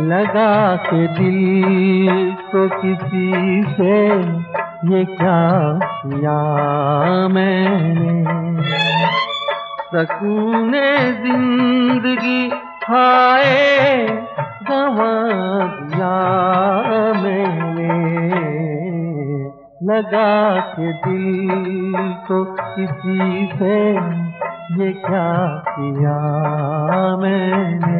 लगा के दिल को किसी से ये क्या किया मैंने, सकूने जिंदगी हाय गंवा दिया मैंने, लगा के दिल को किसी से ये क्या किया मैंने।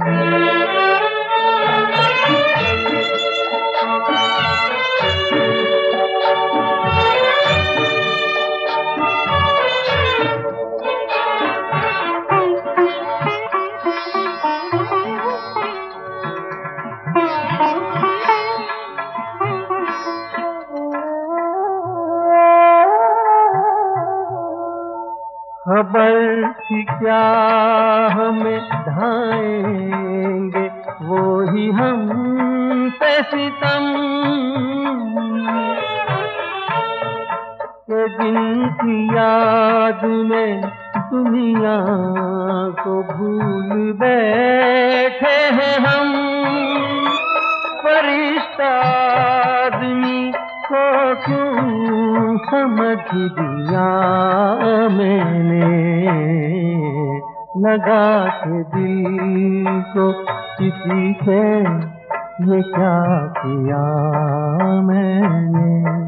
खबर थी क्या हमें ढाएंगे वो ही हम पे सितम, के जिनकी याद में दुनिया को भूल बैठे हैं हम। फरिश्ता आदमी को क्यों समझ दिया मैंने, लगा के दिल को किसी से ये क्या किया मैंने।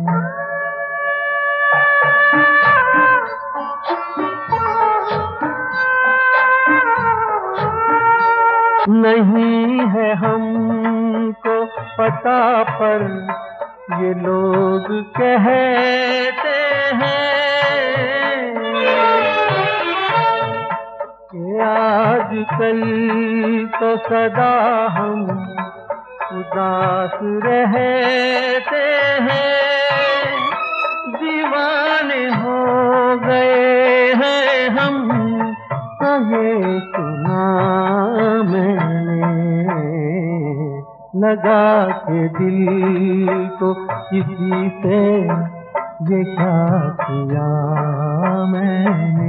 नहीं है हमको पता पर ये लोग कहते हैं कि आजकल तो सदा हम उदास रहते हैं, दीवाने हो गए हैं हम, ये सुना मैंने, लगा के दिल को किसी से ये क्या किया मैंने।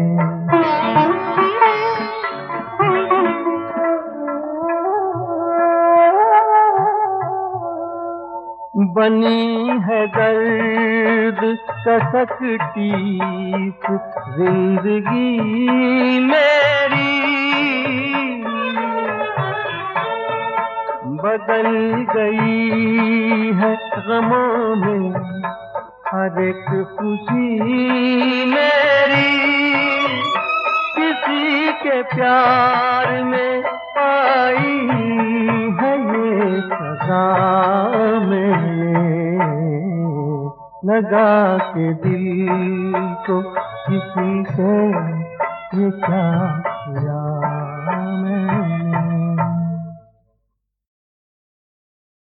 बनी है दर्द कसकती जिंदगी मेरी, बदल गई है गमों में हर एक खुशी मेरी, किसी के प्यार में पाई है ये सजा मैंने, लगा के दिल को किसी से ये क्या